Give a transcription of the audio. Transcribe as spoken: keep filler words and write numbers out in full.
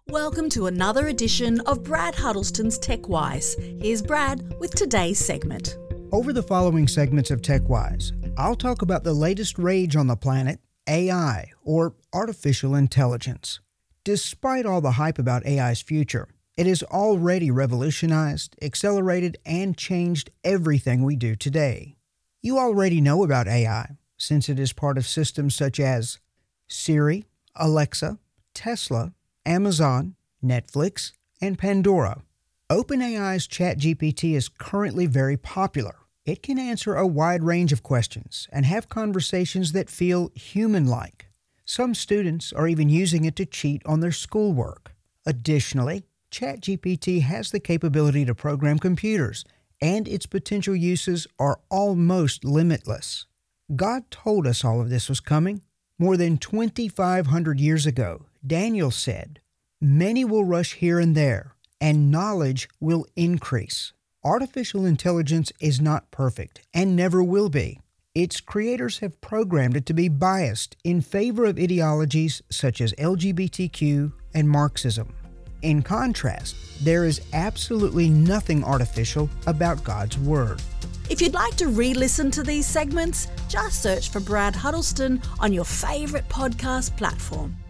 Welcome to another edition of Brad Huddleston's TechWise. Here's Brad with today's segment. Over the following segments of TechWise, I'll talk about the latest rage on the planet, A I, or artificial intelligence. Despite all the hype about A I's future, it has already revolutionized, accelerated, and changed everything we do today. You already know about A I, since it is part of systems such as Siri, Alexa, Tesla, Amazon, Netflix, and Pandora. OpenAI's ChatGPT is currently very popular. It can answer a wide range of questions and have conversations that feel human-like. Some students are even using it to cheat on their schoolwork. Additionally, ChatGPT has the capability to program computers, and its potential uses are almost limitless. God told us all of this was coming. More than twenty-five hundred years ago, Daniel said, "Many will rush here and there, and knowledge will increase." Artificial intelligence is not perfect and never will be. Its creators have programmed it to be biased in favor of ideologies such as L G B T Q and Marxism. In contrast, there is absolutely nothing artificial about God's Word. If you'd like to re-listen to these segments, just search for Brad Huddleston on your favourite podcast platform.